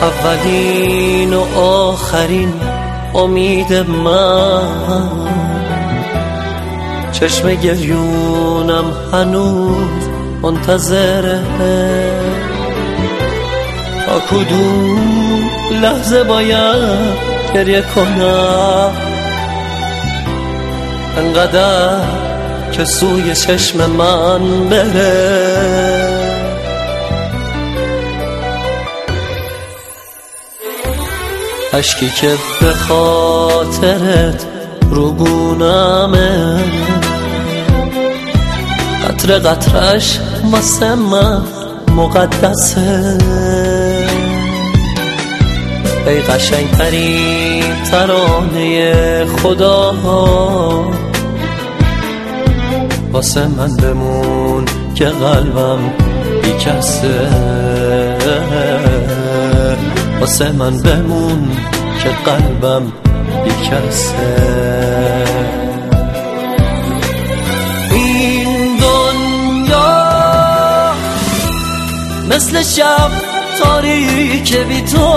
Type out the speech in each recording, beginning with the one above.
اولین و آخرین امید من، چشم گریونم هنوز منتظره تا کدوم لحظه باید گریه کنم، انقدر که سوی چشم من بره. اشکی که به خاطرت روگونمه، قطره قطرش واسه من مقدسه. ای قشنگترین ترانه خدا، واسه من بمون که قلبم بیکسه. واسه من بمون که قلبم بیکسه. این دنیا مثل شب تاریک بی تو،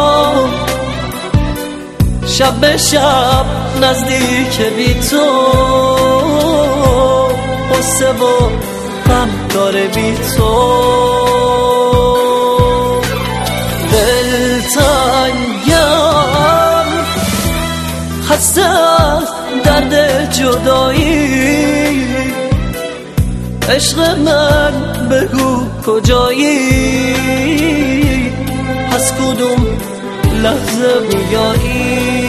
شب به شب نزدیک بی تو، قصه و غم داره بی تو. دلتنگم خسته از درد جدایی، عشق من بگو کجایی، از کدوم لحظه بیایی.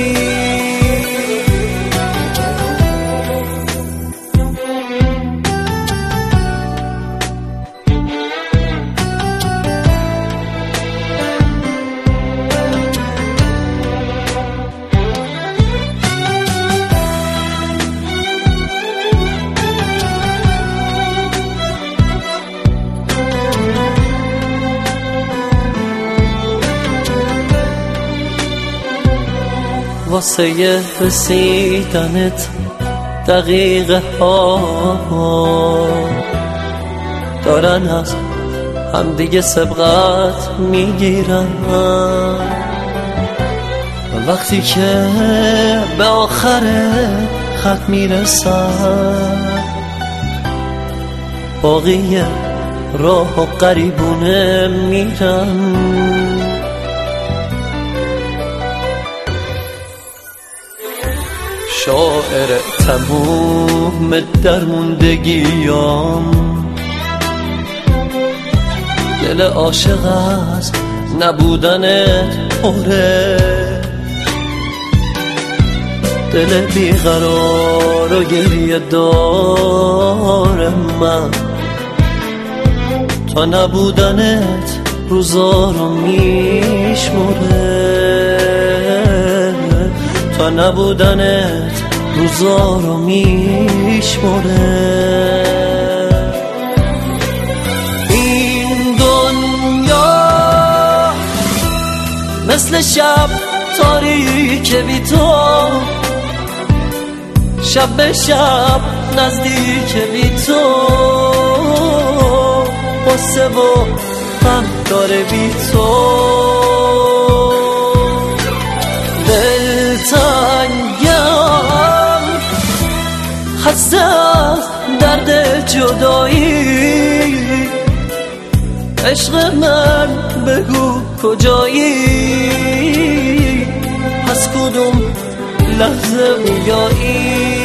واسه رسیدنت دقیقه ها دارن از هم دیگه سبقت میگیرن. وقتی که به آخر خط میرسن، باقی راه و قریبونه میرن. شاعر تموم درموندگیام، دل عاشق از نبودنت پره، دل بیقرار و گریه دار من، تا نبودنت روزا رو میشمره، تا نبودنت روزا رو میشمره. این دنیا مثل شب تاریک بی تو، شب به شب نزدیک بی تو، قصه و غم داره بی تو. دلتنگم خسته از درد جدایی، عشق من بگو کجایی، از کدوم لحظه بیایی.